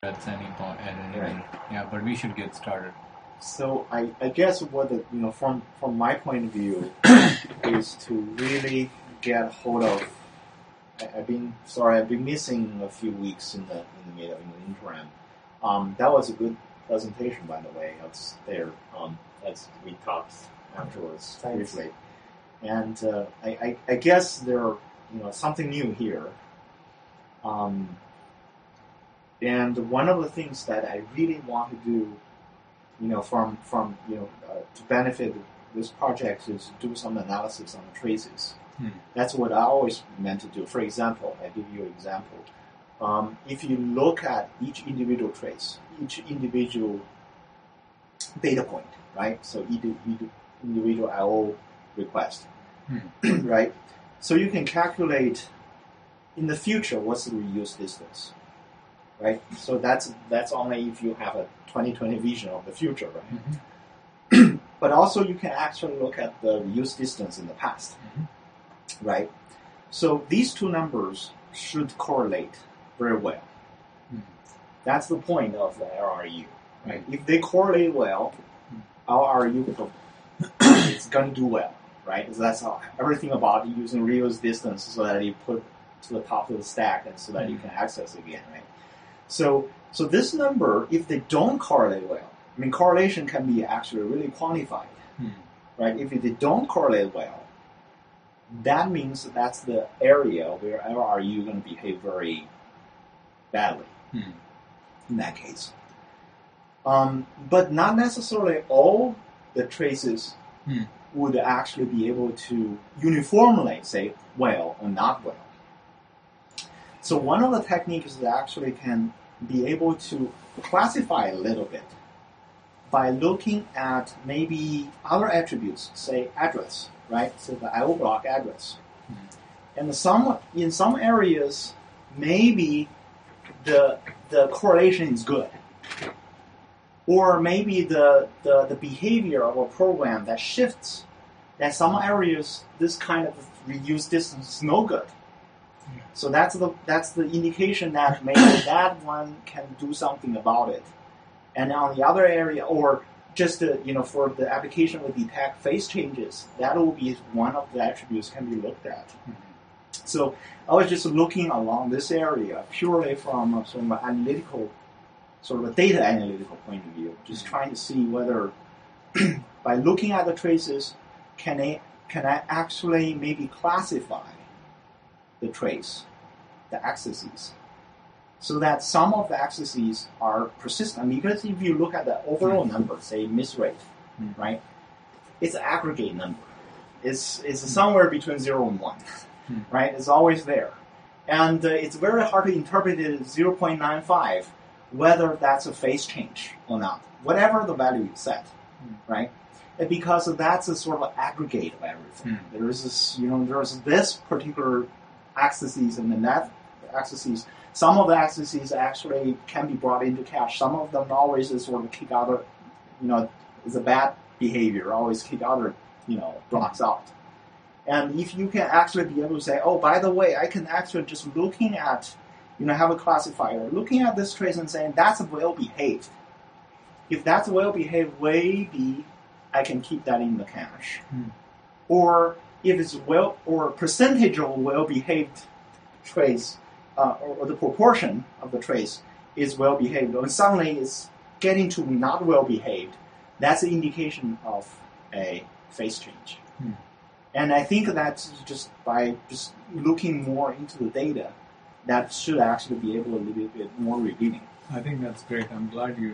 at any point at any Right. minute. Yeah, but we should get started. So I guess what from my point of view is to really get hold of. I've been missing a few weeks in the interim. That was a good presentation, by the way. That's there. As we talked afterwards briefly, and I guess there something new here. And one of the things that I really want to do, to benefit this project is to do some analysis on the traces. That's what I always meant to do. For example, I give you an example. If you look at each individual trace, each individual data point, right? So each individual I/O request, right? So you can calculate in the future what's the reuse distance, right? So that's only if you have a 20/20 vision of the future, right? Mm-hmm. But also you can actually look at the reuse distance in the past, right? So these two numbers should correlate very well. That's the point of the LRU, right? If they correlate well, LRU is going to do well, right? So that's everything about using reuse distance so that you put to the top of the stack and so that you can access again, right? So this number, if they don't correlate well, I mean, correlation can be actually really quantified, right? If they don't correlate well, that means that's the area where LRU is going to behave very badly in that case. But not necessarily all the traces would actually be able to uniformly say well or not well. So one of the techniques is actually can be able to classify a little bit by looking at maybe other attributes, say address, right? So the I/O block address. And in some areas, maybe the correlation is good. Or maybe the behavior of a program that shifts, that some areas this kind of reuse distance is no good. So that's the indication that maybe that one can do something about it. And on the other area, or just for the application will detect phase changes, that will be one of the attributes can be looked at. So I was just looking along this area purely from sort of an analytical, sort of a data analytical point of view, just trying to see whether by looking at the traces, can I actually maybe classify the trace, the accesses, so that some of the accesses are persistent. Because if you look at the overall number, say miss rate, right, it's an aggregate number. It's somewhere between 0 and 1, right? It's always there. And it's very hard to interpret it as 0.95, whether that's a phase change or not, whatever the value you set, right? And because that's a sort of aggregate of everything. There is this, there's this particular accesses and then that accesses. Some of the accesses actually can be brought into cache. Some of them always is sort of kick other, is a bad behavior, always kick other, blocks out. And if you can actually be able to say, oh, by the way, I can actually just looking at, have a classifier, looking at this trace and saying that's well behaved. If that's well behaved, maybe I can keep that in the cache. Or if it's or percentage of well behaved trace, or the proportion of the trace is well behaved, or suddenly it's getting to not well behaved, that's an indication of a phase change. And I think that's just by just looking more into the data, that should actually be able to be a little bit more revealing. I think that's great. I'm glad you're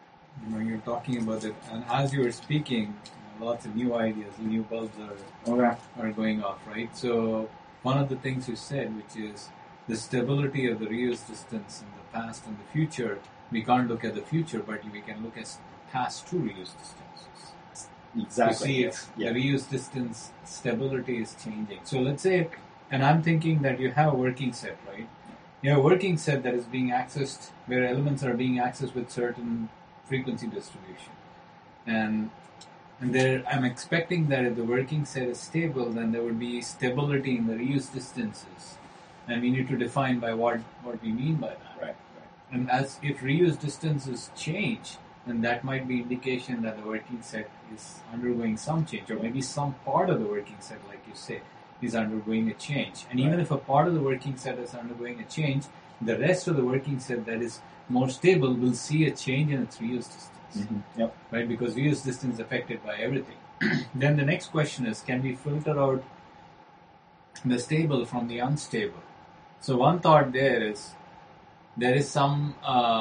talking about it. And as you were speaking, lots of new ideas, new bulbs are going off, right? So one of the things you said, which is the stability of the reuse distance in the past and the future. We can't look at the future, but we can look at past two reuse distances. Exactly. To see if the reuse distance stability is changing. So let's say, and I'm thinking that you have a working set, right? You have a working set that is being accessed, where elements are being accessed with certain frequency distribution. And there, I'm expecting that if the working set is stable, then there would be stability in the reuse distances. And we need to define by what we mean by that. Right. And as if reuse distances change, then that might be indication that the working set is undergoing some change, or maybe some part of the working set, like you say, is undergoing a change. And even if a part of the working set is undergoing a change, the rest of the working set that is more stable will see a change in its reuse distance. Yep. Right? Because reuse distance is affected by everything. Then the next question is, can we filter out the stable from the unstable? So one thought there is something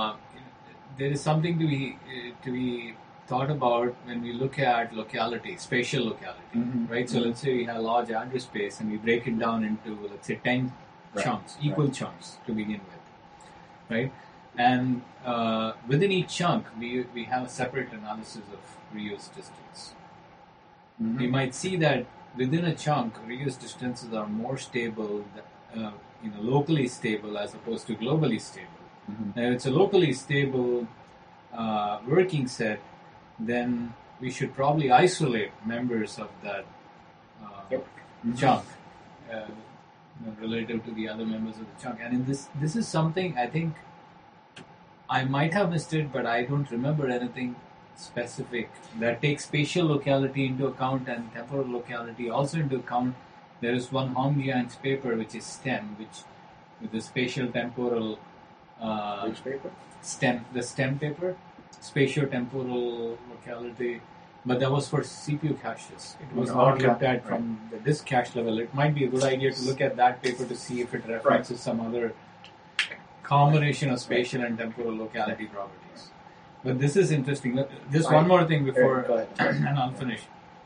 to be thought about when we look at locality, spatial locality, right? So let's say we have a large address space and we break it down into, let's say, 10 chunks, equal chunks to begin with, right? And within each chunk, we have a separate analysis of reuse distance. We might see that within a chunk, reuse distances are more stable, locally stable as opposed to globally stable. Now, if it's a locally stable working set, then we should probably isolate members of that chunk relative to the other members of the chunk. And in this is something I think I might have missed it, but I don't remember anything specific that takes spatial locality into account and temporal locality also into account. There is one Hongjiang's paper which is STEM, which with the spatial temporal which paper? The STEM paper, spatio-temporal locality, but that was for CPU caches. It was not looked at from the disk cache level. It might be a good idea to look at that paper to see if it references some other combination of spatial and temporal locality properties. But this is interesting. Just one more thing before, and I'll finish.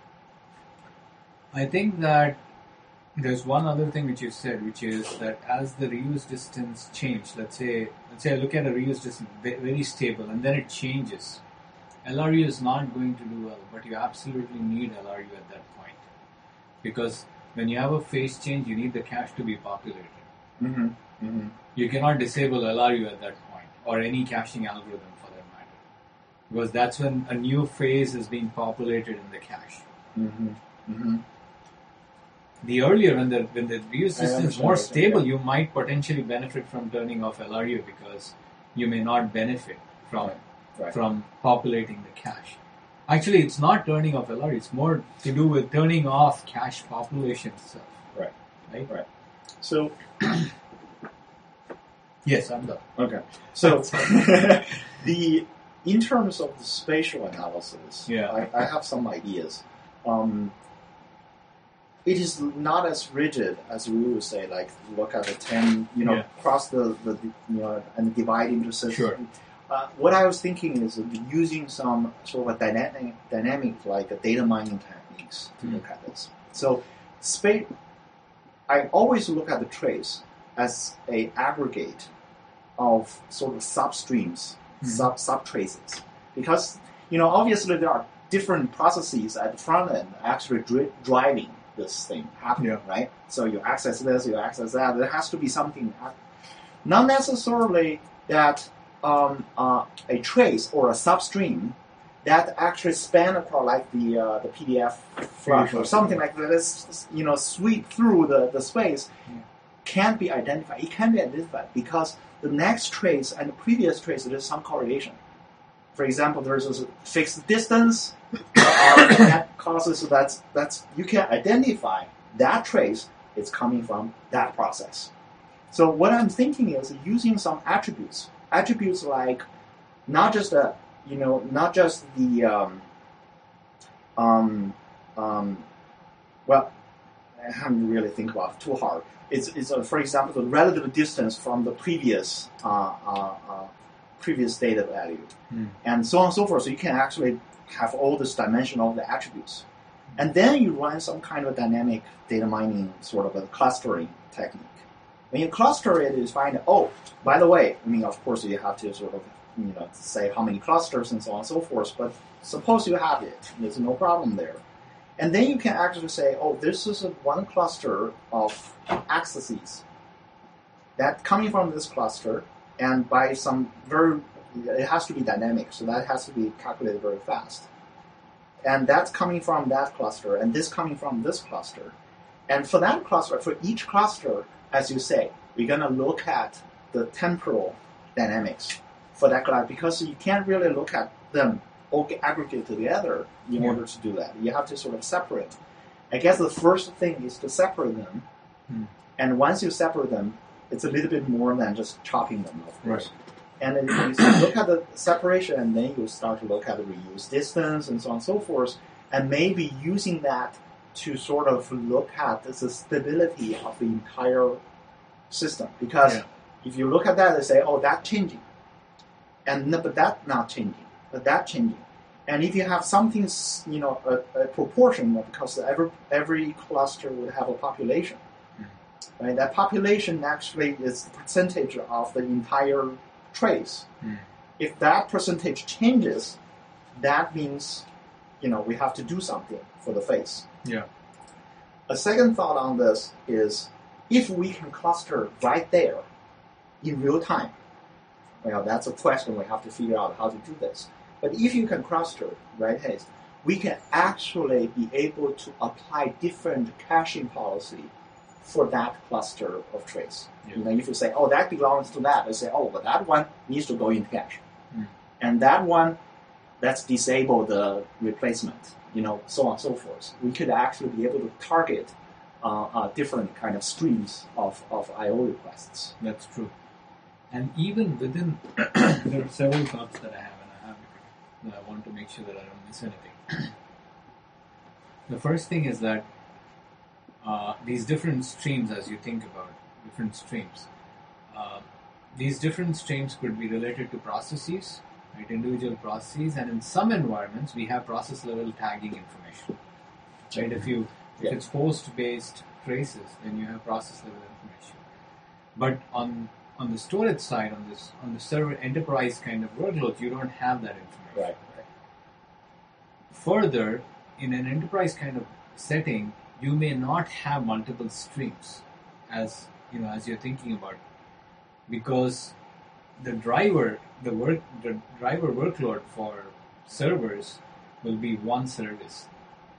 I think that there's one other thing which you said, which is that as the reuse distance change, let's say I look at a reuse distance very stable, and then it changes. LRU is not going to do well, but you absolutely need LRU at that point, because when you have a phase change, you need the cache to be populated. You cannot disable LRU at that point, or any caching algorithm for that matter, because that's when a new phase is being populated in the cache. The earlier, when the reuse system is more stable, you might potentially benefit from turning off LRU, because you may not benefit from populating the cache. Actually, it's not turning off LRU; it's more to do with turning off cache population itself. Right. So. Yes, I'm done. Okay. So, in terms of the spatial analysis, I have some ideas. It is not as rigid as we would say, like look at the 10, cross the and divide into systems. Sure. What I was thinking is using some sort of a dynamic like data mining techniques to look at this. So, I always look at the trace as a aggregate of sort of substreams, subtraces, because obviously there are different processes at the front end actually driving this thing happening, right? So you access this, you access that. There has to be something, not necessarily that a trace or a substream that actually span across like the PDF flush or something like that. Is, sweep through the space. Can't be identified. It can be identified because the next trace and the previous trace, there's some correlation. For example, there's a fixed distance that causes, so that's you can identify that trace is coming from that process. So what I'm thinking is using some attributes like not just the well, I haven't really think about it too hard. It's for example, the relative distance from the previous data value, and so on and so forth. So you can actually have all this dimension of the attributes. And then you run some kind of dynamic data mining, sort of a clustering technique. When you cluster it, you find, by the way, of course you have to sort of, say how many clusters and so on and so forth, but suppose you have it, there's no problem there. And then you can actually say, this is one cluster of accesses that coming from this cluster, and by some it has to be dynamic, so that has to be calculated very fast. And that's coming from that cluster, and this coming from this cluster. And for that cluster, for each cluster, as you say, we're going to look at the temporal dynamics for that class, because you can't really look at them all aggregate together in order to do that. You have to sort of separate. I guess the first thing is to separate them, and once you separate them, it's a little bit more than just chopping them, of course. Right. And then you look at the separation, and then you start to look at the reuse distance and so on and so forth, and maybe using that to sort of look at the stability of the entire system. Because if you look at that and say, oh, that's changing, and but that's not changing, but that's changing. And if you have something, a proportion, because every cluster would have a population, right? That population actually is the percentage of the entire trace. If that percentage changes, that means, we have to do something for the face. Yeah. A second thought on this is, if we can cluster right there in real time, well, that's a question we have to figure out how to do this. But if you can cluster right here, we can actually be able to apply different caching policy for that cluster of trace. Yeah. If you say, oh, that belongs to that, they say, oh, but that one needs to go into cache. And that one, let's disable the replacement, so on and so forth. We could actually be able to target different kind of streams of I/O requests. That's true. And even within, there are several thoughts that I have, and I want to make sure that I don't miss anything. The first thing is that these different streams, as you think about different streams, these different streams could be related to processes, right? Individual processes, and in some environments we have process level tagging information. Right? If it's host-based traces, then you have process level information. But on the storage side, on the server enterprise kind of workloads, you don't have that information. Right. Further, in an enterprise kind of setting, you may not have multiple streams, as you're thinking about it, because the driver workload for servers will be one service,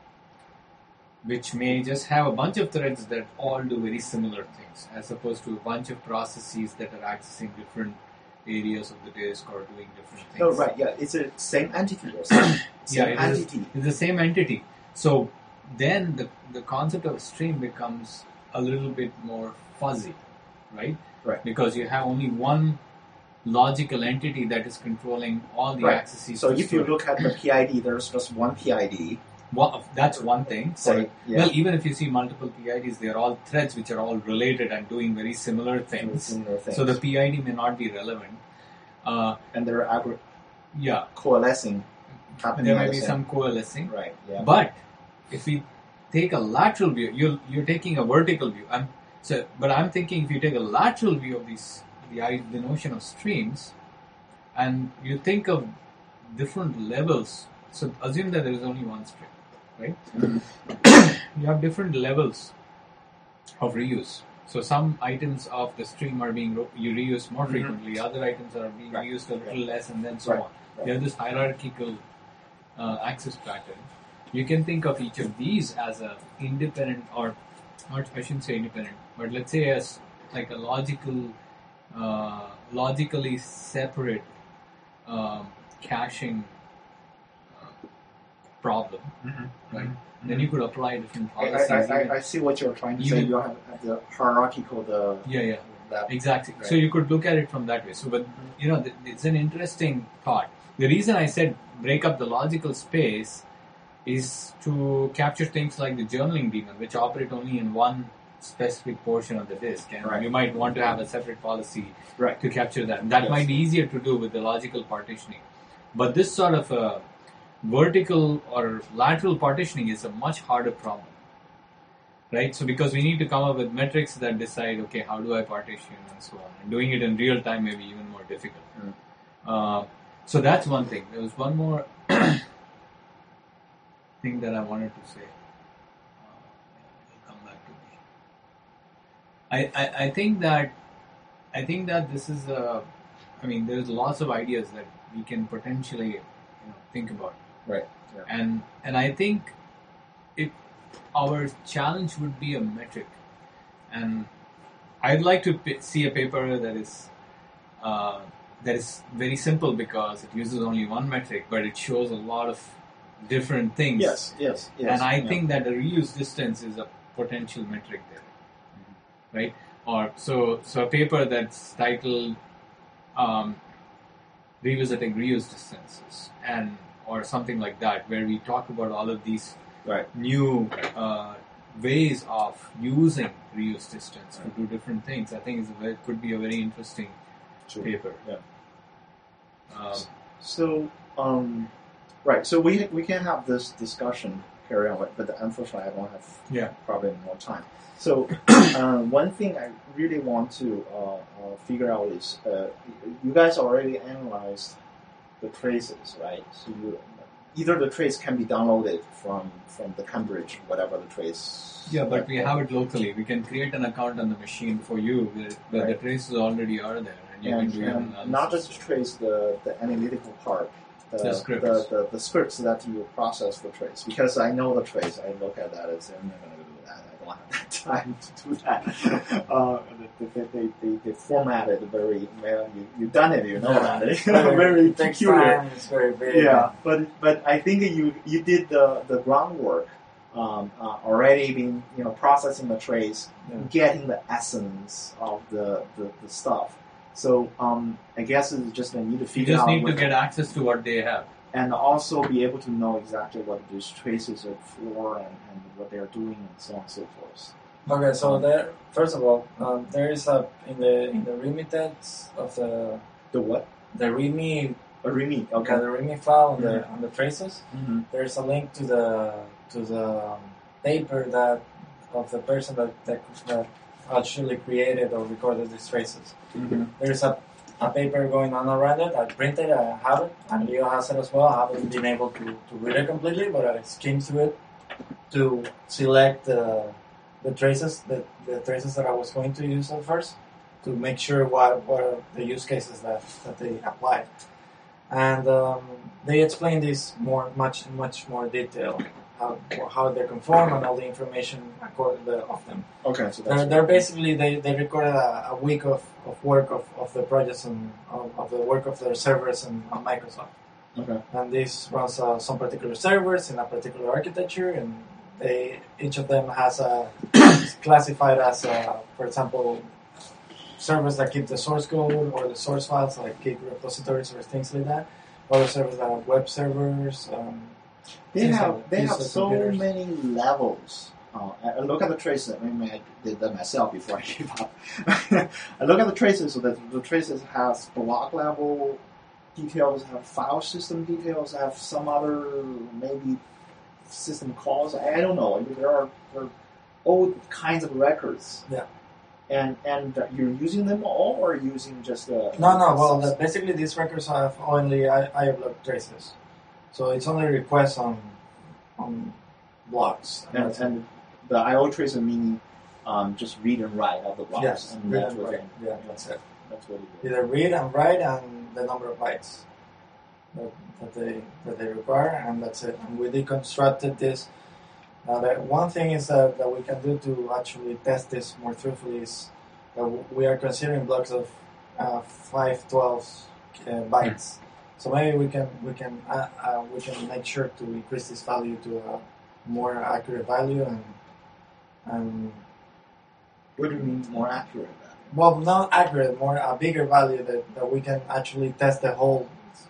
which may just have a bunch of threads that all do very similar things, as opposed to a bunch of processes that are accessing different areas of the disk or doing different things. Oh, right, yeah. It's the same entity or something. It's the same entity. So then the concept of a stream becomes a little bit more fuzzy, right? Right. Because you have only one logical entity that is controlling all the accesses. So if you look at the PID, there's just one PID. Well, that's one thing. Well, even if you see multiple PIDs, they are all threads which are all related and doing very similar things. So the PID may not be relevant. And they're coalescing. There may be some coalescing. Right. Yeah. But if we take a lateral view, you're taking a vertical view. But I'm thinking if you take a lateral view of the notion of streams, and you think of different levels. So assume that there is only one stream, right? You have different levels of reuse. So some items of the stream are being reused more frequently. Other items are being reused a little less, and then so on. Right. You have this hierarchical access pattern. You can think of each of these as a independent, or not, I shouldn't say independent, but let's say as like a logically separate caching problem, right? Then you could apply different policies. I see what you're trying to say. You have the hierarchical, exactly. Right. So you could look at it from that way. So, but it's an interesting thought. The reason I said break up the logical space is to capture things like the journaling daemon, which operate only in one specific portion of the disk, and you might want to have a separate policy to capture that. That might be easier to do with the logical partitioning. But this sort of vertical or lateral partitioning is a much harder problem, right? So because we need to come up with metrics that decide, okay, how do I partition and so on. And doing it in real time may be even more difficult. So that's one thing. There was one more thing that I wanted to say. It'll come back to me. I think that this is there's lots of ideas that we can potentially think about. Right. Yeah. And I think our challenge would be a metric. And I'd like to see a paper that is that is very simple because it uses only one metric, but it shows a lot of different things. Yes. And I think that the reuse distance is a potential metric there, right? Or so a paper that's titled "Revisiting Reuse Distances" or something like that, where we talk about all of these new ways of using reuse distance to do different things. I think could be a very interesting paper. Yeah. So we can have this discussion carry on, but unfortunately I don't have probably more time. So one thing I really want to figure out is you guys already analyzed the traces, right? So either the trace can be downloaded from the Cambridge, whatever the trace. Yeah, but we have it locally. We can create an account on the machine for you where the traces already are there, and you can do your analysis. Not just trace the analytical part. The scripts that you process the trace, because I know the trace. I look at that and say, I'm not going to do that. I don't have that time to do that. They format it very well. You've done it, you know that. It's very peculiar. It's very big. Yeah, but I think you did the groundwork already. Been processing the trace, getting the essence of the stuff. So I guess it's just I need to figure out. You just need to get access to what they have, and also be able to know exactly what these traces are for and what they're doing and so on and so forth. Okay, so there. First of all, there is in the README text of the what? The README. A README. Okay. The README file on the traces. Mm-hmm. There's a link to the paper of the person that actually created or recorded these traces. Mm-hmm. There's a paper going on around it. I printed it, I have it, and Leo has it as well. I haven't been able to read it completely, but I skimmed through it to select the traces that I was going to use at first, to make sure what are the use cases that they apply. And they explain this much more detail. How they conform and all the information of them. Okay, so they're basically they recorded a week of work of the projects and of the work of their servers and on Microsoft. Okay. And this runs some particular servers in a particular architecture, and each of them has classified as for example, servers that keep the source code or the source files, like Git repositories or things like that. Other servers that are web servers. They have so many levels. I look at the traces. I did that myself before I gave up. I look at the traces, so that the traces has block level details, have file system details, have some other maybe system calls. I don't know. There are all kinds of records. Yeah. And you're using them all, or using just the... No. Well, basically these records have only IO traces. So it's only requests on blocks. And the I/O tracer meaning just read and write of the blocks. Yes, and read and write. Yeah, that's it. That's what it is. Either read and write and the number of bytes that they require, and that's it. And we deconstructed this. Now, one thing is that we can do to actually test this more truthfully is that we are considering blocks of 512 bytes. So maybe we can make sure to increase this value to a more accurate value and. What do you mean more accurate? Well, not accurate, more a bigger value that we can actually test the whole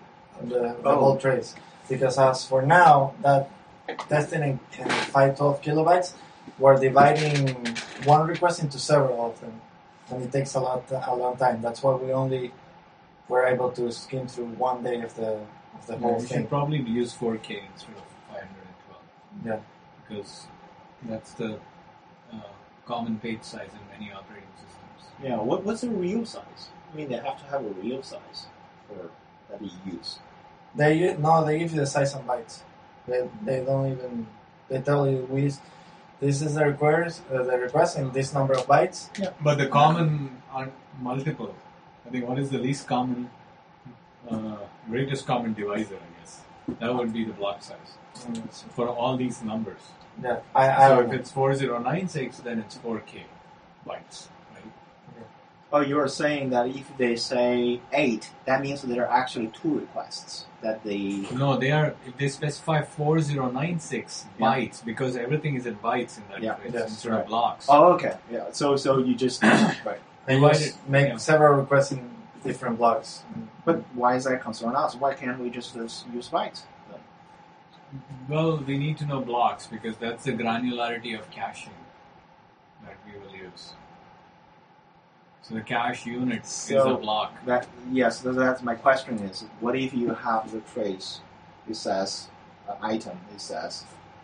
trace. Because as for now, that testing in 512 kilobytes, we're dividing one request into several of them, and it takes a long time. That's why we're able to skim through one day of the whole You thing. should probably use 4K instead of 512. Yeah. Because that's the common page size in many operating systems. Yeah. What's the real size? I mean, they have to have a real size that you use. They give you the size in bytes. They don't even. They tell you this is the request in this number of bytes. Yeah. But the common are multiple. I think what is the least common, greatest common divisor, I guess. That would be the block size for all these numbers. Yeah, so if it's 4096, then it's 4K bytes, right? Okay. Oh, you're saying that if they say 8, that means there are actually 2 requests that they... No, they are. If they specify 4096 Yeah. bytes, because everything is in bytes in that Yeah. phrase Yes, instead right. of blocks. Oh, okay. Yeah. So you just... right. They Divided, just make yeah. several requests in different blocks. But why is that concern us? Why can't we just use bytes? Well, we need to know blocks because that's the granularity of caching that we will use. So the cache unit is So a block. Yes, that's my question is, what if you have the trace, it says, item, it says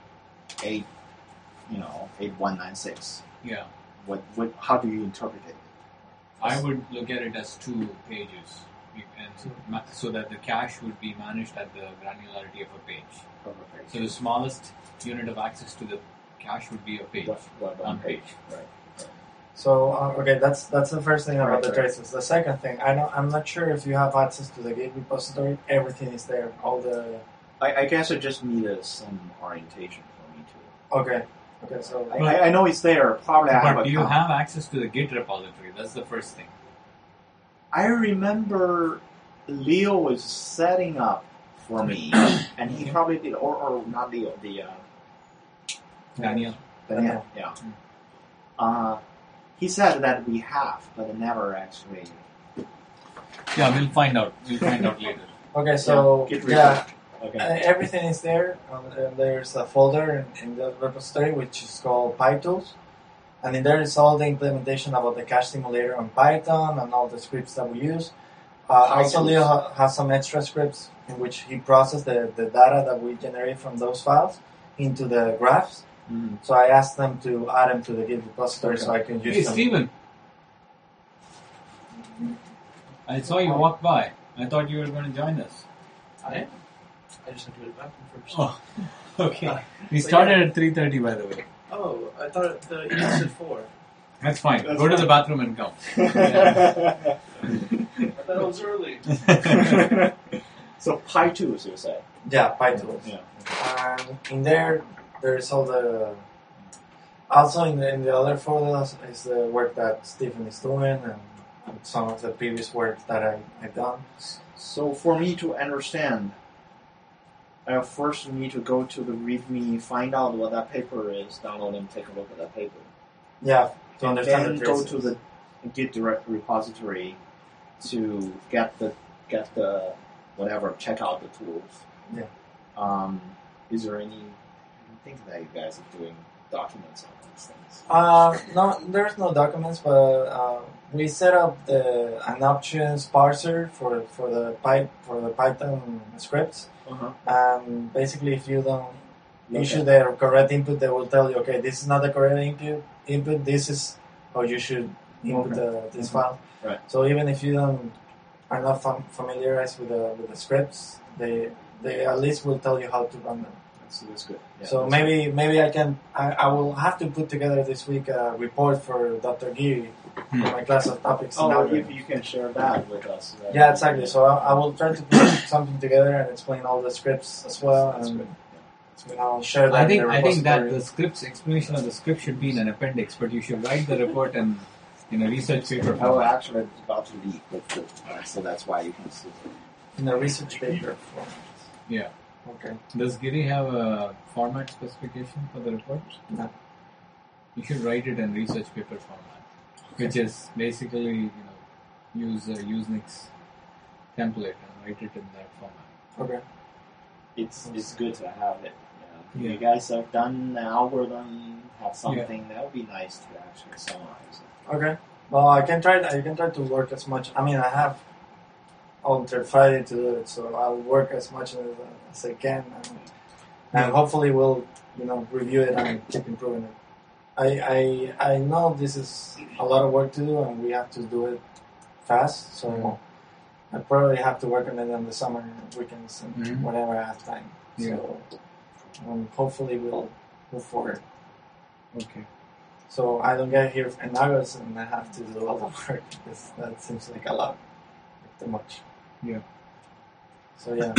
8196. Yeah. How do you interpret it? I would look at it as 2 pages. So that the cache would be managed at the granularity of a page. So the smallest unit of access to the cache would be a page. One page. Right. So okay, that's the first thing about Right, the right. traces. The second thing, I'm not sure if you have access to the Git repository. Everything is there. All the I guess I just needed some orientation for me to... okay. So I know it's there. Probably I have But a do you count. have access to the Git repository? That's the first thing. I remember Leo was setting up for me, and he probably did, or not Leo, Daniel. Daniel, yeah. He said that we have, but never actually. Yeah, we'll find out. We'll find out later. okay, so Git yeah, Okay. everything is there. And there's a folder in the repository which is called PyTools, and in there is all the implementation about the cache simulator on Python and all the scripts that we use. Also, PyTools. Leo has some extra scripts in which he processes the data that we generate from those files into the graphs. Mhm. So I asked them to add them to the Git repository so I can use Hey, them. Steven. I saw you walk by. I thought you were going to join us. I am. I just have to go to the bathroom first. Oh, okay. We So, started at 3:30, by the way. Oh, I thought the email said 4. That's fine. That's Go to fine. the bathroom and come. I thought it was early. So PyTools, you say? Yeah, PyTools. Yeah. And in there's all the. Also, in the other folders is the work that Stephen is doing and some of the previous work that I've done. So for me to understand, I first need to go to the README, find out what that paper is, download and take a look at that paper. Yeah, to And understand then the go traces. to the Git direct repository to get the whatever, check out the tools. Yeah. Is there any? I don't think that you guys are doing documents on these things. No, there's no documents, but we set up an options parser for the Python scripts. And basically, if you don't issue the correct input, they will tell you, okay, this is not the correct input. This is how you should input this file. Right. So even if you are not familiarized with the scripts, they at least will tell you how to run them. That's good. Yeah, So that's maybe I will have to put together this week a report for Dr. Giri for my class of topics. good. in Oh, algorithm. if you can share that with us. Yeah, exactly. So I will try to put something together and explain all the scripts as well, That's and good. I'll share that. I think in the I think that repository. the script's explanation of the script should be in an appendix, but you should write the report in a research paper Oh, format. actually, it's about to leak, so that's why you can see it. in a research paper. Yeah. Okay. Does Giri have a format specification for the report? No. You should write it in research paper format, which is basically use a Usenix template and write it in that format. Okay. It's good to have it. If Yeah. you guys have done the algorithm, have something, that would be nice to actually summarize it. Okay. Well, I can try to work as much. I mean, I have until Friday to do it, so I'll work as much as I can, and hopefully we'll review it and keep improving it. I know this is a lot of work to do, and we have to do it fast. So I probably have to work on it in the summer weekends and whenever I have time. Yeah. So hopefully we'll move forward. Okay. So I don't get here in August and I have to do all the work because that seems like a lot, too much. Yeah. So yeah.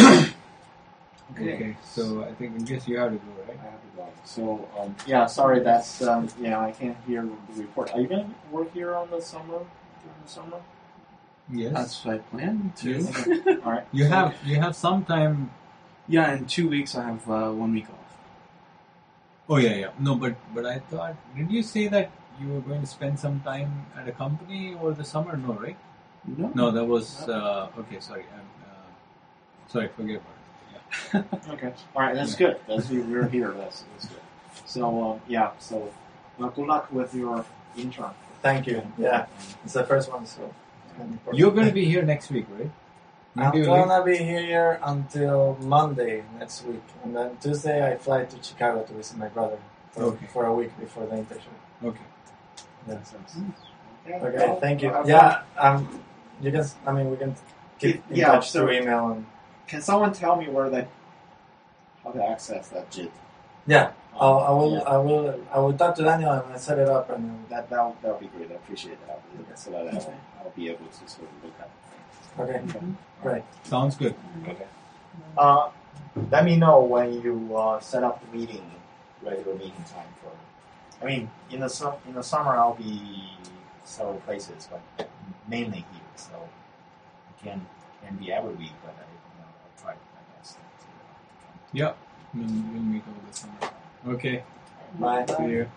Okay. So I guess you have to go, right? I have to go. So, sorry, that's, I can't hear the report. Are you going to work here on the summer during the summer. Yes. That's what I plan to. Yes. All right. You have some time. Yeah, in 2 weeks I have 1 week off. Oh yeah. No, but I thought, did you say that you were going to spend some time at a company over the summer? No, right? No. No, that was okay. Sorry, sorry. Forget about it. Yeah. Okay. All right. That's good. We're here. That's good. So So good luck with your intern. Thank you. Yeah, it's the first one, so. it's gonna be important. You're going to be here next week, right? I'm When do you leave? gonna be here until Monday next week, and then Tuesday I fly to Chicago to visit my brother Okay. for a week before the internship. Okay. Yeah. Okay. Okay, well, thank you. have Yeah, you can. I mean, we can keep in Yeah, touch so- through email and. Can someone tell me how to access that JIT? Yeah, I will. Yeah. I will talk to Daniel and I set it up and. That'll be great. I appreciate that. So that I'll be able to sort of look at it. Okay, great. Sounds good. Okay. Let me know when you set up the regular meeting time for. I mean, in the summer I'll be several places, but mainly here. So I can be every week, but I'll try my best. Yeah. We'll meet over the summer. Okay. Bye. See you.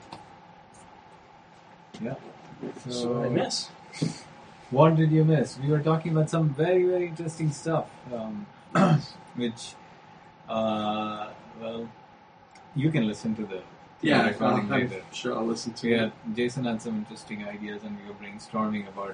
Yeah. So what did I miss? What did you miss? We were talking about some very, very interesting stuff, which, well, you can listen to the recording I'm later. sure I'll listen to Yeah, it. Jason had some interesting ideas, and we were brainstorming about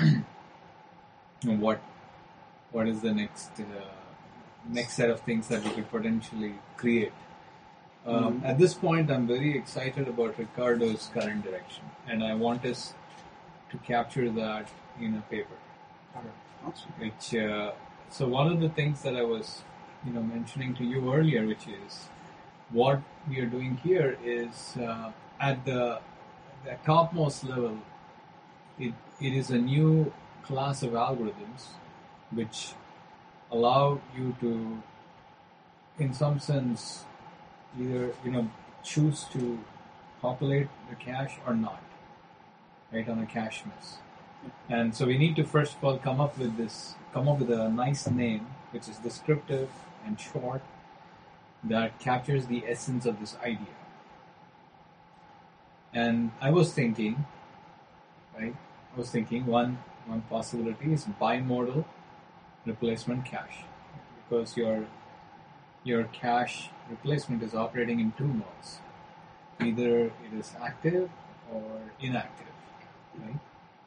what is the next set of things that we could potentially create. At this point, I'm very excited about Ricardo's current direction, and I want us to capture that in a paper. Awesome. Which so one of the things that I was mentioning to you earlier, which is what we are doing here is at the topmost level, it is a new class of algorithms which allow you to, in some sense, either choose to populate the cache or not, right, on a cache miss. And so we need to first of all come up with a nice name which is descriptive and short, that captures the essence of this idea. And I was thinking one possibility is bimodal replacement cache, because your cache replacement is operating in two modes. Either it is active or inactive, right?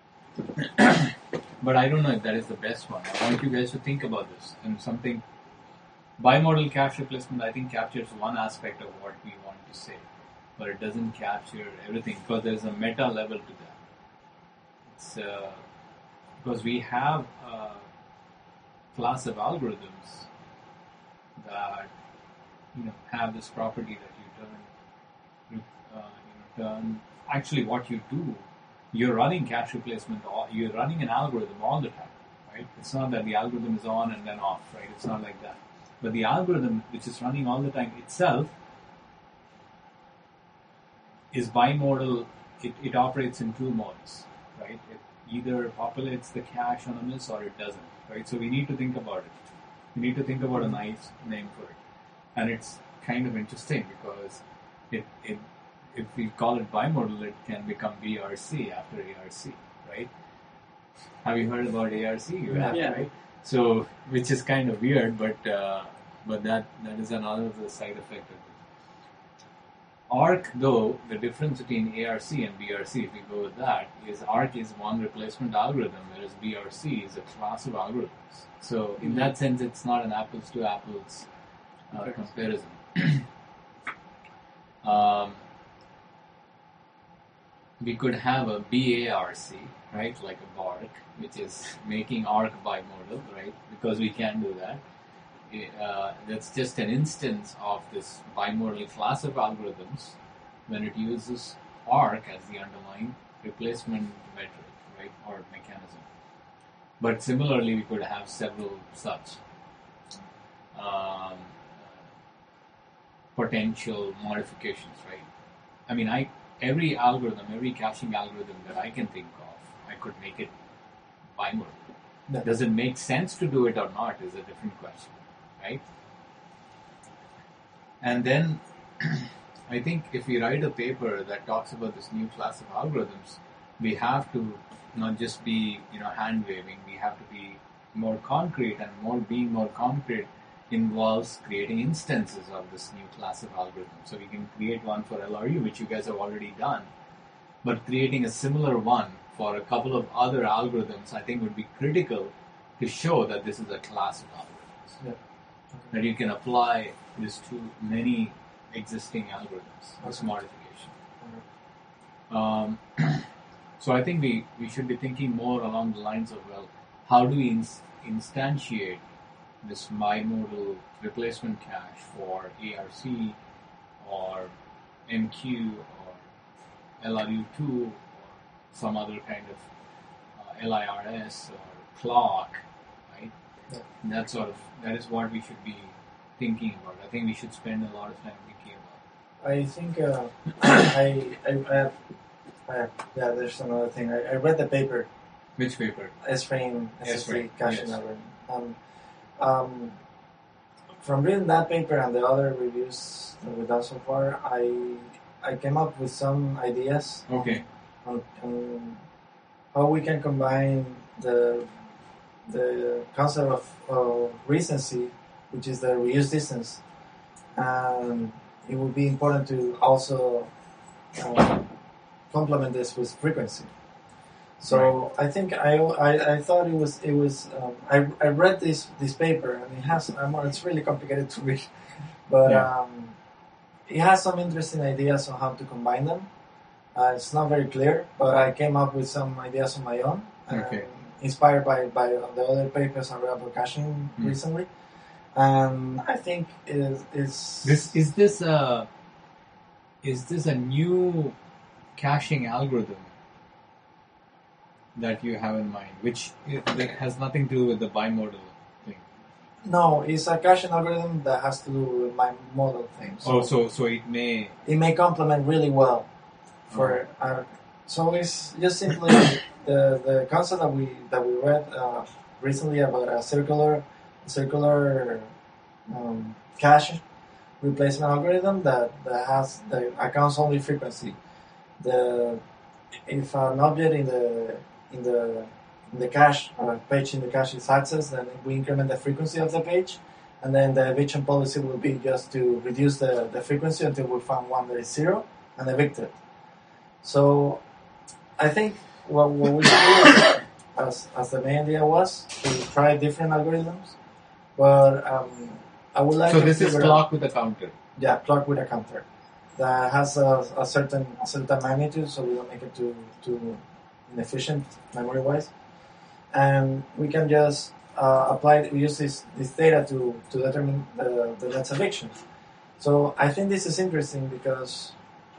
But I don't know if that is the best one. I want you guys to think about this. And something bimodal cache replacement, I think, captures one aspect of what we want to say, but it doesn't capture everything, because there's a meta level to that. It's because we have a class of algorithms that have this property that you turn. Actually, what you do, you're running cache replacement. You're running an algorithm all the time, right? It's not that the algorithm is on and then off, right? It's not like that. But the algorithm, which is running all the time itself, is bimodal. It operates in two modes, right? It either populates the cache on a miss or it doesn't, right? So we need to think about it. We need to think about a nice name for it. And it's kind of interesting because if we call it bimodal, it can become BRC after ARC, right? Have you heard about ARC? You have, Yeah. right? So, which is kind of weird, but that is another side effect of it. ARC, though, the difference between ARC and BRC, if we go with that, is ARC is one replacement algorithm, whereas BRC is a class of algorithms. So, in that sense, it's not an apples to apples comparison. We could have a BARC, right, like a BARC, which is making ARC bimodal, right, because we can do that. That's just an instance of this bimodal class of algorithms when it uses ARC as the underlying replacement metric, right, or mechanism. But similarly, we could have several such potential modifications, right? I mean, every caching algorithm that I can think of, I could make it bimodal. Yeah. Does it make sense to do it or not is a different question, right? And then I think if we write a paper that talks about this new class of algorithms, we have to not just be hand waving. We have to be more concrete, and being more concrete involves creating instances of this new class of algorithms. So we can create one for LRU, which you guys have already done, but creating a similar one for a couple of other algorithms, I think would be critical to show that this is a class of algorithms. Yeah. That you can apply this to many existing algorithms, this Okay. modification. So I think we should be thinking more along the lines of, well, how do we instantiate this bimodal replacement cache for ARC or MQ or LRU2 or some other kind of LIRS or clock, right? Yeah. That is what we should be thinking about. I think we should spend a lot of time thinking about. I think yeah. There's another thing. I read the paper. Which paper? S-frame SSD caching yes. algorithm. From reading that paper and the other reviews that we've done so far, I came up with some ideas Okay. on how we can combine the concept of recency, which is the reuse distance, and it would be important to also complement this with frequency. So I think I thought it was I read this paper, and it has it's really complicated to read, but it has some interesting ideas on how to combine them. It's not very clear, but I came up with some ideas on my own, inspired by the other papers I read about caching recently, and I think is this a new caching algorithm that you have in mind, which that has nothing to do with the bimodal thing? No, it's a caching algorithm that has to do with my model thing. So it may complement really well for so it's just simply the concept that we read recently about a circular cache replacement algorithm that accounts only frequency. If an object in the cache or a page in the cache is accessed, then we increment the frequency of the page, and then the eviction policy will be just to reduce the frequency until we find one that is 0 and evict it. So I think what we do as the main idea was to try different algorithms, but I would like so to this is figure clock out, with a counter. yeah, clock with a counter that has a certain magnitude, so we don't make it too inefficient memory wise, and we can just use this data to determine the next eviction. So I think this is interesting because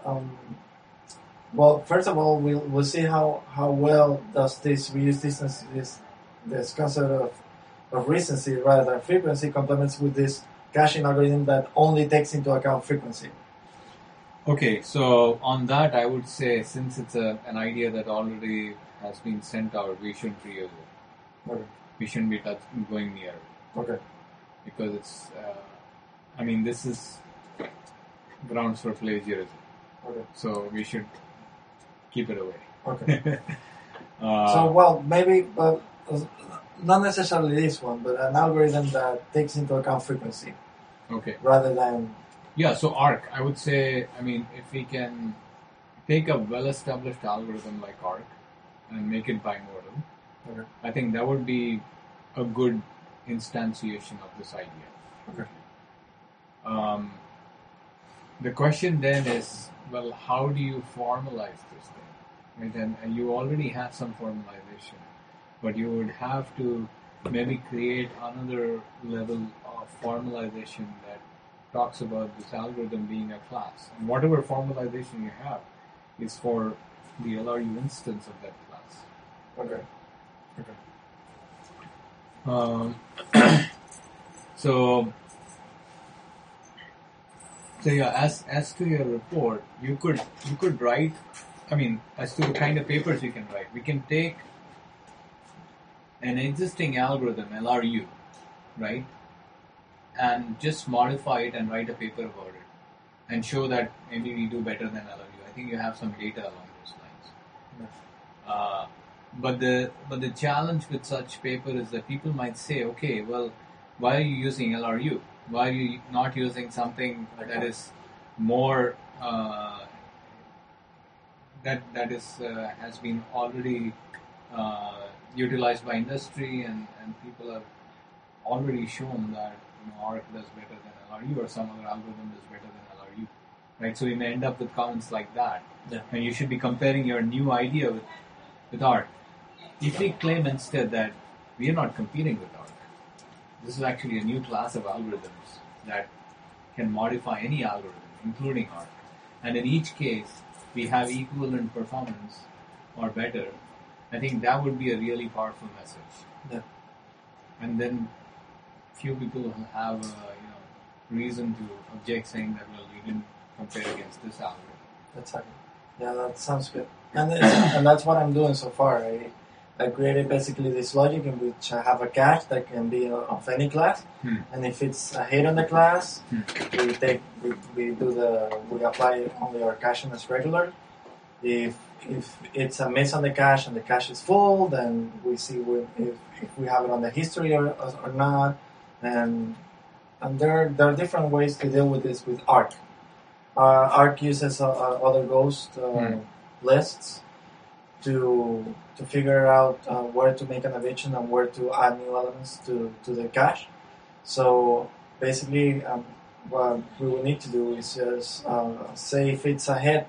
well, first of all, we'll see how well does this reuse distance, this concept of recency rather than frequency, complements with this caching algorithm that only takes into account frequency. Okay, so on that, I would say since it's an idea that already has been sent out, we shouldn't reuse it. Okay. We shouldn't be going near it Okay. because it's. This is grounds for plagiarism. Okay. So we should keep it away. Okay. So, well, maybe, but not necessarily this one, but an algorithm that takes into account frequency Okay. rather than. Yeah, so ARC, I would say, if we can take a well-established algorithm like ARC and make it bimodal, Okay. I think that would be a good instantiation of this idea. Okay. The question then is, well, how do you formalize this thing? Right? And you already have some formalization, but you would have to maybe create another level of formalization that talks about this algorithm being a class. And whatever formalization you have is for the LRU instance of that class. Okay. So yeah, as to your report, you could write. As to the kind of papers you can write, we can take an existing algorithm, LRU, right? And just modify it and write a paper about it and show that maybe we do better than LRU. I think you have some data along those lines. But the challenge with such paper is that people might say, okay, well, why are you using LRU? Why are you not using something that is more that is has been already utilized by industry and people have already shown that ARC does better than LRU or some other algorithm does better than LRU, right? So you may end up with comments like that, and you should be comparing your new idea with ARC. If we claim instead that we are not competing with ARC, this is actually a new class of algorithms that can modify any algorithm, including ARC, and in each case we have equivalent performance or better, I think that would be a really powerful message. Yeah. And then few people will have reason to object, saying that, well, you didn't compare against this algorithm. That's it. Yeah, that sounds good. And that's what I'm doing so far. I created basically this logic in which I have a cache that can be of any class, and if it's a hit on the class, we apply only our caching as regular. If it's a miss on the cache and the cache is full, then we see if we have it on the history or not, and there are different ways to deal with this with ARC. ARC uses other ghost lists to figure out where to make an eviction and where to add new elements to the cache. So basically, what we will need to do is just say if it's a hit,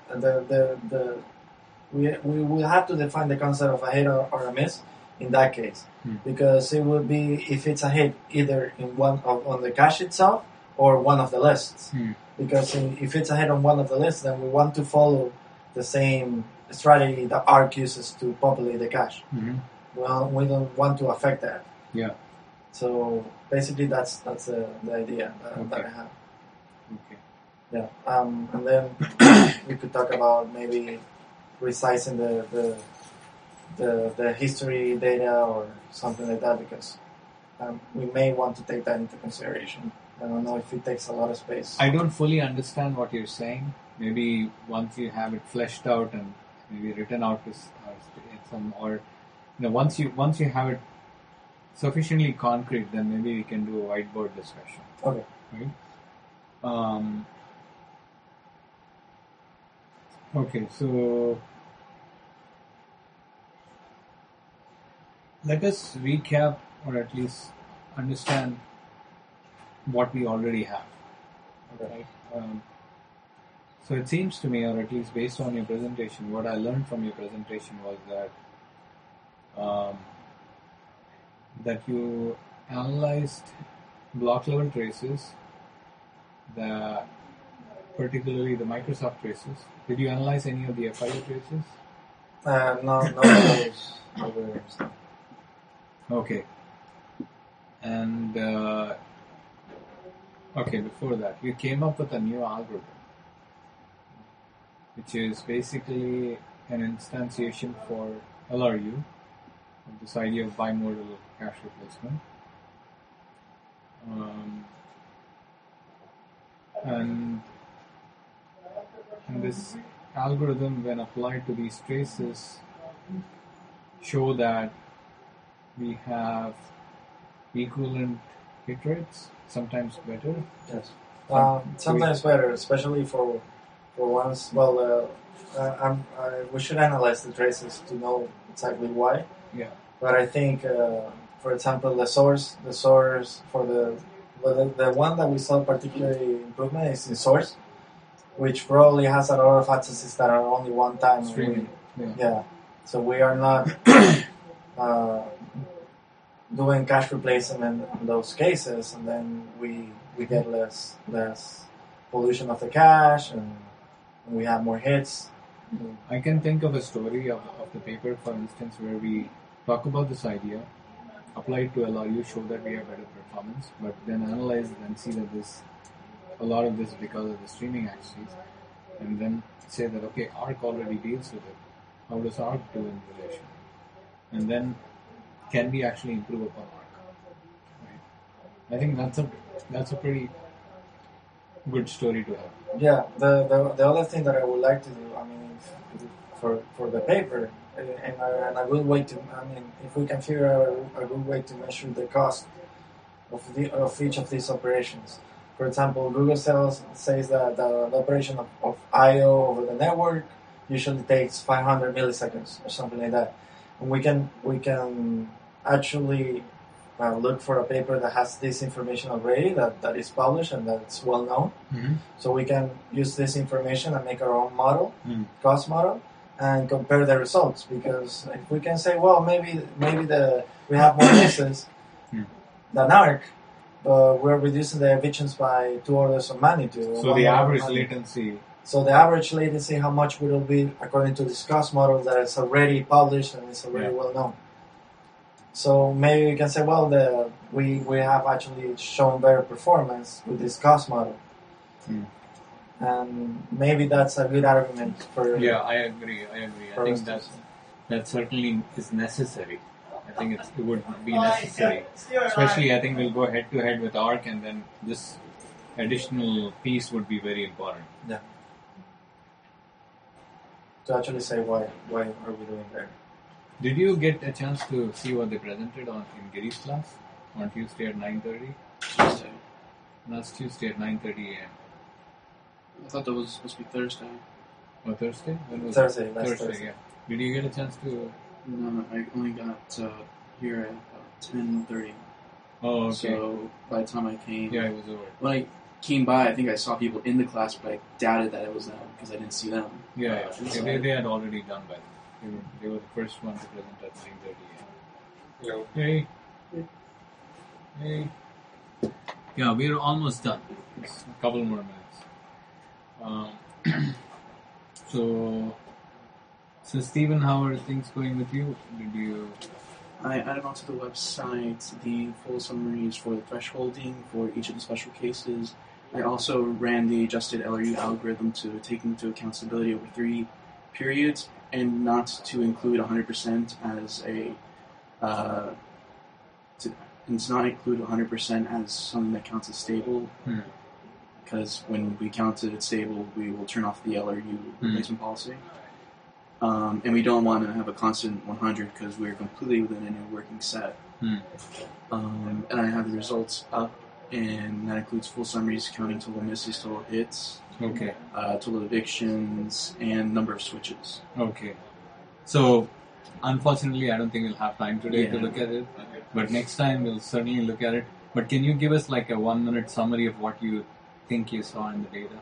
we will have to define the concept of a hit or a miss in that case, because it would be if it's a hit either in on the cache itself or one of the lists. Because if it's a hit on one of the lists, then we want to follow the same strategy that ARC uses to populate the cache. Well, we don't want to affect that. Yeah. So basically, that's the idea that I have. Okay. Yeah. And then we could talk about maybe resizing the history data or something like that, because we may want to take that into consideration. I don't know if it takes a lot of space. I don't fully understand what you're saying. Maybe once you have it fleshed out and maybe written out with some, or once you have it sufficiently concrete, then maybe we can do a whiteboard discussion. Okay. Right. Okay. So let us recap, or at least understand what we already have. Okay. Right? So it seems to me, or at least based on your presentation, what I learned from your presentation was that you analyzed block level traces, particularly the Microsoft traces. Did you analyze any of the FIO traces? No, those algorithms. Okay. And before that, you came up with a new algorithm, which is basically an instantiation for LRU, this idea of bimodal cache replacement. And this algorithm, when applied to these traces, show that we have equivalent hit rates, sometimes better. Yes. Sometimes better, especially for ones. Well, we should analyze the traces to know exactly why. Yeah. But I think, for example, the source for the one that we saw particularly improvement is in source, which probably has a lot of accesses that are only one time Streaming. Yeah. So we are not doing cache replacement in those cases, and then we get less pollution of the cache, and we have more hits. I can think of a story of the paper, for instance, where we talk about this idea, apply it to LRU, show that we have better performance, but then analyze it and see that a lot of this is because of the streaming accesses, and then say that, okay, ARC already deals with it. How does ARC do in relation? And then can we actually improve upon ARC? Right. I think that's a pretty good story to have. Yeah, the other thing that I would like to do, I mean, for the paper, and a good way to, I mean, if we can figure out a good way to measure the cost of each of these operations. For example, Google says that the operation of I/O over the network usually takes 500 milliseconds or something like that, and we can actually look for a paper that has this information already that is published and that's well known. Mm-hmm. So we can use this information and make our own model, cost model, and compare the results. Because if we can say, well, maybe we have more misses than ARC, but we're reducing the evictions by 2 orders of magnitude. So the average latency. So the average latency, how much will it be according to this cost model that is already published and is already well known? So maybe we can say, well, we have actually shown better performance with this cost model. And maybe that's a good argument for... Yeah, I agree. I think that certainly is necessary. I think it would be necessary. Especially, I think we'll go head to head with ARC, and then this additional piece would be very important. Yeah. To actually say why are we doing that? Did you get a chance to see what they presented in Giri's class on Tuesday at 9:30? Tuesday. Last Tuesday at 9:30 a.m. I thought that was supposed to be Thursday. Or Thursday? When was Thursday, it? last Thursday. Yeah. Did you get a chance to? No, I only got here at about 10:30. Oh, okay. So by the time I came, Yeah, it was over. when I came by, I think I saw people in the class, but I doubted that it was them because I didn't see them. Yeah. inside. They had already done by then. They were the first one to present at 9:30 a.m. Hello. Hey. Hey. Yeah, we're almost done. It's a couple more minutes. So Stephen, how are things going with you? Did you? I added onto the website the full summaries for the thresholding for each of the special cases. I also ran the adjusted LRU algorithm to take into account stability over 3 periods and not to include 100% as a and to not include 100% as something that counts as stable. Because when we count it stable, we will turn off the LRU replacement policy. And we don't want to have a constant 100 because we're completely within a new working set. And I have the results up, and that includes full summaries counting total misses, total hits, Okay. Total evictions, and number of switches. Okay. So, unfortunately, I don't think we'll have time today to Yeah. look at it. But next time, we'll certainly look at it. But can you give us like a 1-minute summary of what you think you saw in the data?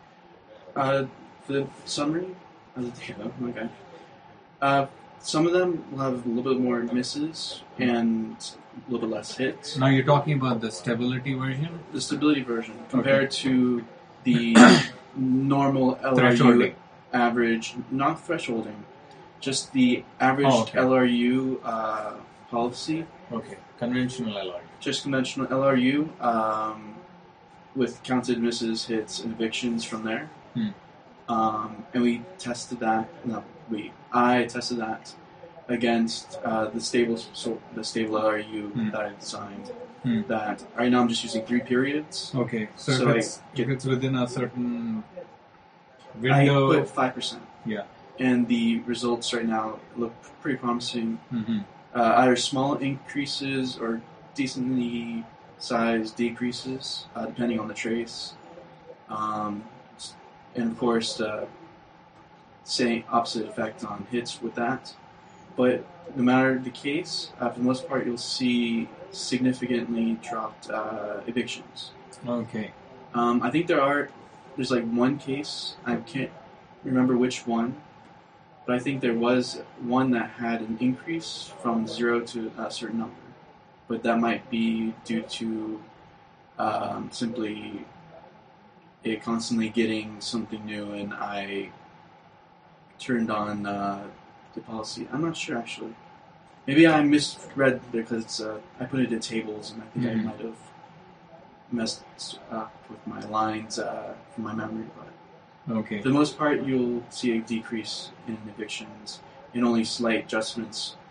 The summary of the data, okay. Some of them will have a little bit more misses and a little bit less hits. Now you're talking about the stability version? The stability version compared to the normal LRU Thresholding. average, not thresholding, just the average LRU policy, Okay. Conventional LRU. just conventional LRU with counted misses, hits, and evictions from there. And we tested that. I tested that against the stable LRU that I designed. That right now I'm just using 3 periods. Okay. So, So if it's within a certain window. I put 5%. Yeah. And the results right now look pretty promising. Mm-hmm. Either small increases or decently sized decreases, depending on the trace. And of course, same opposite effect on hits with that. But no matter the case, for the most part, you'll see significantly dropped evictions. Okay. I think there's like one case, I can't remember which one, but I think there was one that had an increase from 0 to a certain number. But that might be due to simply it constantly getting something new, and I turned on the policy. I'm not sure, actually. Maybe I misread because I put it in tables, and I think I might have messed up with my lines from my memory. But Okay. for the most part, you'll see a decrease in evictions and only slight adjustments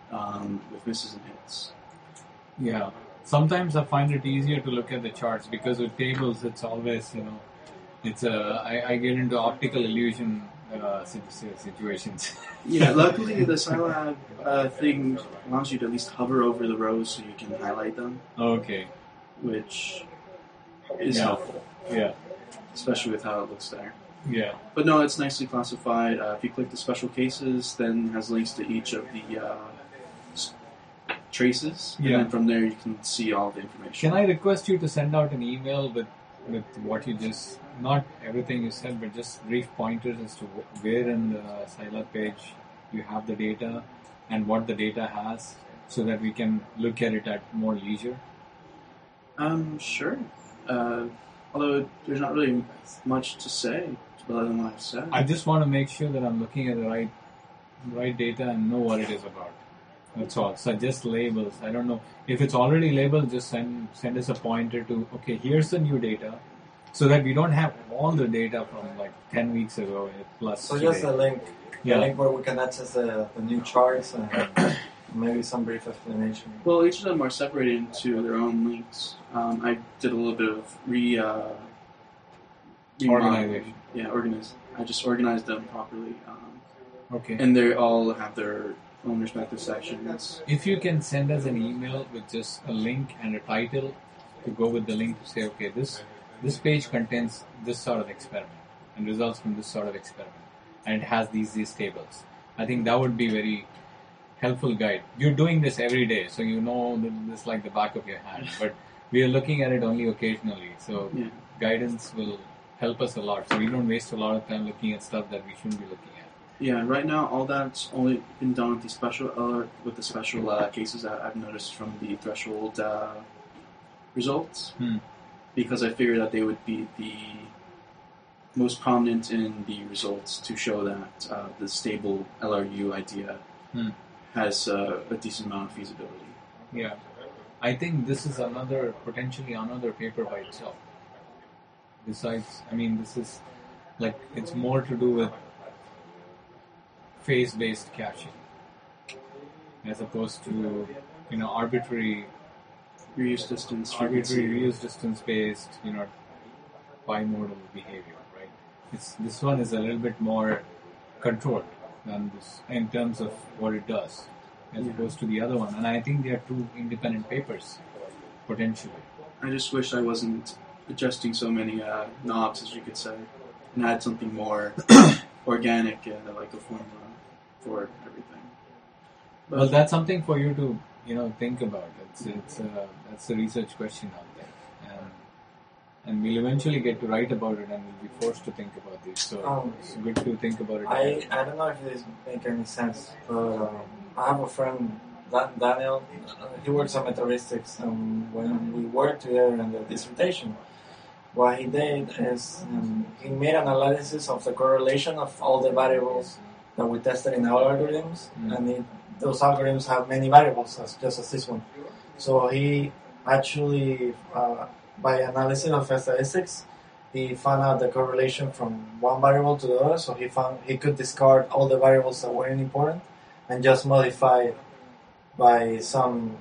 with misses and hits. Yeah. Sometimes I find it easier to look at the charts because with tables, it's always, it's I get into optical illusion situations. Yeah, luckily the Scilab thing allows you to at least hover over the rows so you can highlight them, Okay. which is Yeah. helpful, Yeah. especially with how it looks there. Yeah. But no, it's nicely classified. If you click the special cases, then it has links to each of the traces, Yeah. and then from there you can see all the information. Can I request you to send out an email with what you just, not everything you said, but just brief pointers as to where in the Scilab page you have the data and what the data has so that we can look at it at more leisure? Sure. Although there's not really much to say other than what I've said. I just want to make sure that I'm looking at the right data and know what it is about. That's all. So just labels. I don't know if it's already labeled. Just send us a pointer to here's the new data, so that we don't have all the data from like 10 weeks ago plus. So just a link, Yeah. a link where we can access the new charts and maybe some brief explanation. Well, each of them are separated into their own links. I did a little bit of Organization. Yeah, I just organized them properly, Okay. and they all have their own respective sections. If you can send us an email with just a link and a title to go with the link to say, okay, this page contains this sort of experiment and results from this sort of experiment, and it has these tables. I think that would be very helpful guide. You're doing this every day, so you know this like the back of your hand. But we are looking at it only occasionally, so Yeah. guidance will help us a lot. So we don't waste a lot of time looking at stuff that we shouldn't be looking at. Yeah, right now all that's only been done with the special cases that I've noticed from the threshold results, because I figured that they would be the most prominent in the results to show that the stable LRU idea has a decent amount of feasibility. Yeah, I think this is potentially another paper by itself. Besides, this is like it's more to do with phase-based caching as opposed to arbitrary Reuse distance, reuse distance-based bimodal behavior. Right? This one is a little bit more controlled than this in terms of what it does as opposed to the other one. And I think they are two independent papers potentially. I just wish I wasn't adjusting so many knobs, as you could say, and had something more organic, like a formula for everything. But Well, that's something for you to think about. That's the research question out there, and we'll eventually get to write about it, and we'll be forced to think about this. So it's good to think about it. I don't know if this makes any sense, but I have a friend, Daniel. He works on metabolistics, and when we worked together in the dissertation, what he did is he made an analysis of the correlation of all the variables that we tested in our algorithms, and those algorithms have many variables, just as this one. So he actually, by analysis of statistics, he found out the correlation from one variable to the other. So he could discard all the variables that weren't important and just modify by some,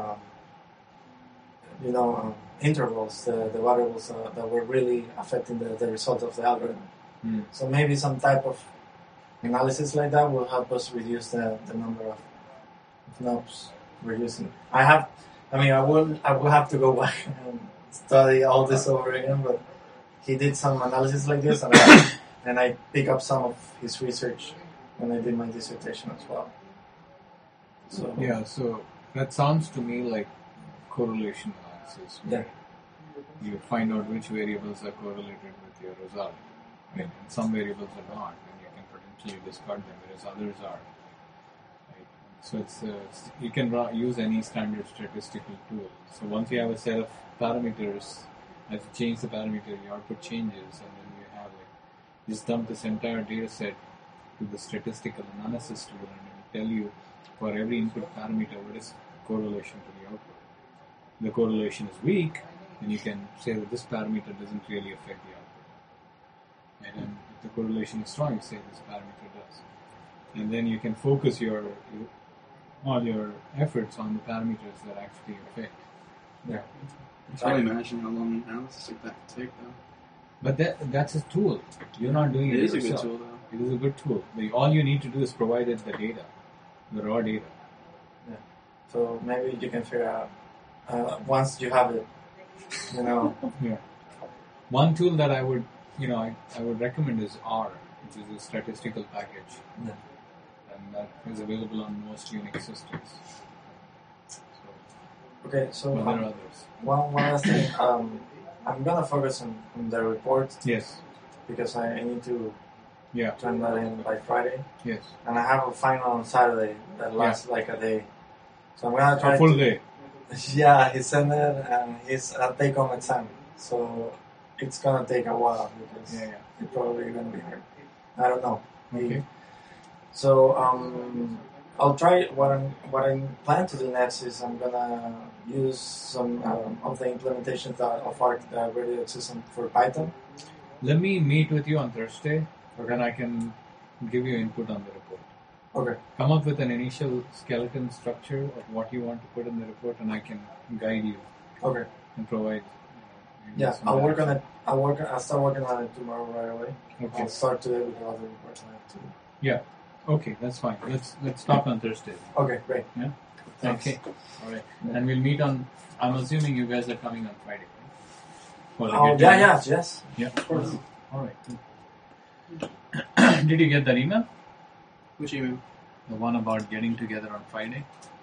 intervals the variables that were really affecting the result of the algorithm. So maybe some type of analysis like that will help us reduce the number of knobs we're using. I will have to go back and study all this over again, but he did some analysis like this, and I pick up some of his research when I did my dissertation as well. So so that sounds to me like correlation analysis. Yeah. You find out which variables are correlated with your result. Right? And some variables are not, and you can potentially discard them, whereas others are. Right? So you can use any standard statistical tool. So once you have a set of parameters, as you change the parameter, your output changes, and then you have just dump this entire data set to the statistical analysis tool, and it will tell you for every input parameter what is correlation to the output. If the correlation is weak, then you can say that this parameter doesn't really affect the output. And then if the correlation is strong, you say this parameter does. And then you can focus your all your efforts on the parameters that actually affect. Yeah. I can only imagine how long an analysis like that could take, though. But that's a tool. You're not doing it. It is a yourself. good tool, though. It is a good tool. All you need to do is provide it the data, the raw data. So maybe you can figure out once you have it, you know. Yeah. One tool that I would, I would recommend is R, which is a statistical package, Yeah. and that is available on most Unix systems. So, Okay, so but there are others. one last thing. I'm gonna focus on the report Yes. because I need to Yeah. turn that in by Friday, Yes. and I have a final on Saturday that lasts like a day. So I'm gonna try A full to, day. Yeah, he sent it, and he's a take-home exam, so it's gonna take a while because Yeah. it's probably gonna be hard. I don't know. Okay. So I'll try. What I plan to do next is I'm gonna use some of the implementations of Arc that already exist for Python. Let me meet with you on Thursday, Okay. and I can give you input on the report. Okay. Come up with an initial skeleton structure of what you want to put in the report, and I can guide you Okay. and provide. Maybe Yeah, some I'll work on direction. it. I'll start working on it tomorrow right away. Okay. I'll start today with the other reports I have to do. Yeah. Okay, that's fine. Let's talk on Thursday. Okay, great. Yeah. Thanks. Okay. All right. Yeah. And we'll meet on. I'm assuming you guys are coming on Friday, right? For the Oh, get-together? yes. Yeah. Of course. All right. Did you get that email? Which email? The one about getting together on Friday?